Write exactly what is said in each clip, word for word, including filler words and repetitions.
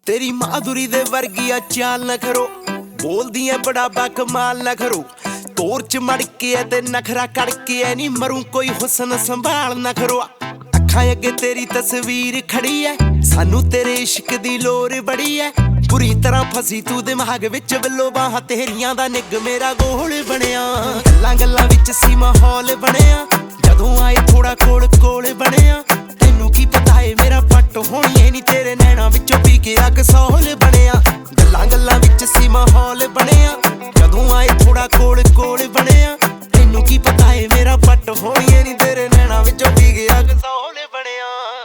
तेरी माधुरी दे वर्गी चाल न करो, बोलदी है बड़ा बाकमाल न करो। तोर च मड़के है ते नखरा कड़के है, नी मरूं कोई हुसन संभाल न करो। अखां अगे तेरी तस्वीर खड़ी है, सानू तेरे इश्क दी लोर बड़ी है। बुरी तरह फसी तू दिमाग विच, बिल्लो बाहां तेरियां दा निग मेरा गोल बनिया। गल्लां गल्लां विच सी माहौल बनिया, जदों आए थोड़ा कोल कोल बनिया। तैनू की पता है मेरा पट होनी है नी, तेरे नैना विचों पी के अग सौल बनिया। गल्लां गल्लां विच सी माहौल बनिया, जदों आए थोड़ा कोल कोल बनिया। तैनू की पता है मेरा पट होनी है नी, तेरे नैना विचों पी के अग सौल बनिया।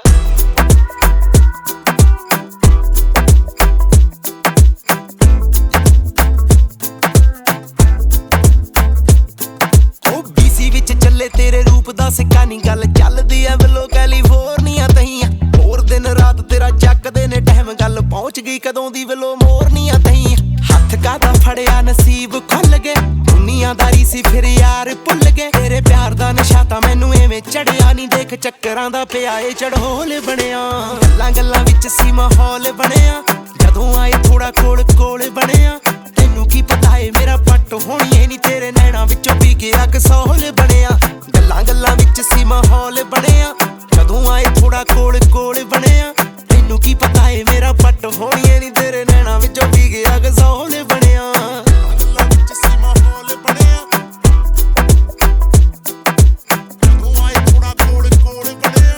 तेरे रूप दा सिक्का नी, गल चलदी है बिलो कैलीफोर्निया तहिया। होर दिन रात तेरा जकदे ने टैम, गल पहुंच गई कदों दी बिलो मोरनिया तहिया। हत्थ कादा फड़िया नसीब खुल गए, दुनियादारी सी फिर यार भुल गए। तेरे प्यार दा नशा तां मैनू एवें चढ़िया नी, देख चक्करां दा पिया ए चढ़ोल बनिया। गल्लां गल्लां विच सी माहौल बनिया, जदों आए थोड़ा कोल कोल बनिया। तैनू की पता है मेरा पट होनी है नी, तेरे नैना विचों पी के अग सौल बनिया। गल्लां गल्लां विच सी माहौल बनिया, जदों आए थोड़ा कोल कोल बनिया। तैनू की पता है मेरा पट होनी है नी, तेरे नैना विचों पी के अग सौल बनिया। गल्लां विच सी माहौल बनिया, जदों आए थोड़ा कोल कोल बनिया।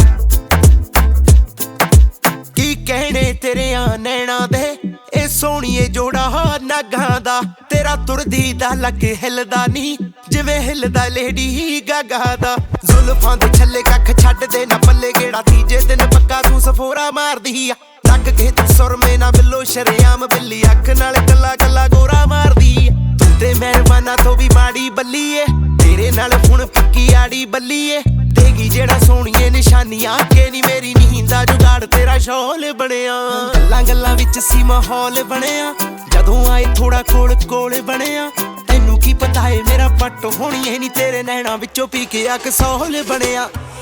की कहने तेरे नैना दे ए सोहणीए जोड़ा नागां दा। तेरा तुरदी दा लक हिलदा नी, जिवें हिलदा लेडी गागा दा। जुल्फां दे छल्ले कख छड्ड दे ना पल्ले, गेड़ा तीजे दिन पक्का तू सफोरा मारदी आ। लग के तू सुरमे ना बिल्लो शरेआम, बिल्ली अख नाल कल्ला कल्ला गोरा मारदी आ। तू ते मेहरबाना तो भी माड़ी बल्ली ए, तेरे नाल हुण पक्की आड़ी बल्ली ए। देगी जेड़ा सोहणीए निशानियां के नी, मेरी नींद दा जुगाड़ तेरा शौल बनिया। गल्लां गल्लां विच सी माहौल बनिया, जदों आए थोड़ा कोल कोल बनिया। तैनू की पता है मेरा पट होनी है नी, तेरे नैना विचों पी के अग सौल बनिया।